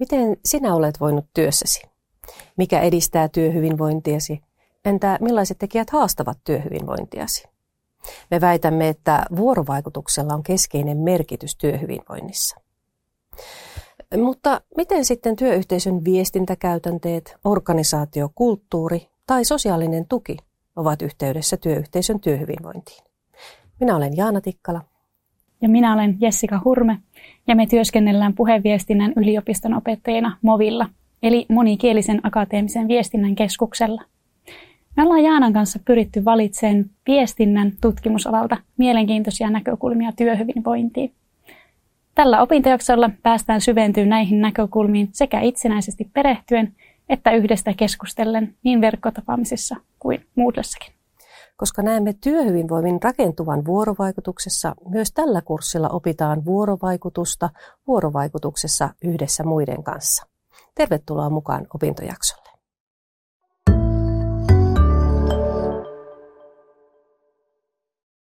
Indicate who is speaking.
Speaker 1: Miten sinä olet voinut työssäsi? Mikä edistää työhyvinvointiasi? Entä millaiset tekijät haastavat työhyvinvointiasi? Me väitämme, että vuorovaikutuksella on keskeinen merkitys työhyvinvoinnissa. Mutta miten sitten työyhteisön viestintäkäytänteet, organisaatiokulttuuri tai sosiaalinen tuki ovat yhteydessä työyhteisön työhyvinvointiin? Minä olen Jaana Tikkala.
Speaker 2: Ja minä olen Jessica Hurme, ja me työskennellään puheviestinnän yliopiston opettajina MOVilla, eli monikielisen akateemisen viestinnän keskuksella. Me ollaan Jaanan kanssa pyritty valitsemaan viestinnän tutkimusalalta mielenkiintoisia näkökulmia työhyvinvointiin. Tällä opintojaksolla päästään syventymään näihin näkökulmiin sekä itsenäisesti perehtyen että yhdestä keskustellen niin verkkotapaamisissa kuin Moodlessakin.
Speaker 1: Koska näemme työhyvinvoinnin rakentuvan vuorovaikutuksessa, myös tällä kurssilla opitaan vuorovaikutusta vuorovaikutuksessa yhdessä muiden kanssa. Tervetuloa mukaan opintojaksolle.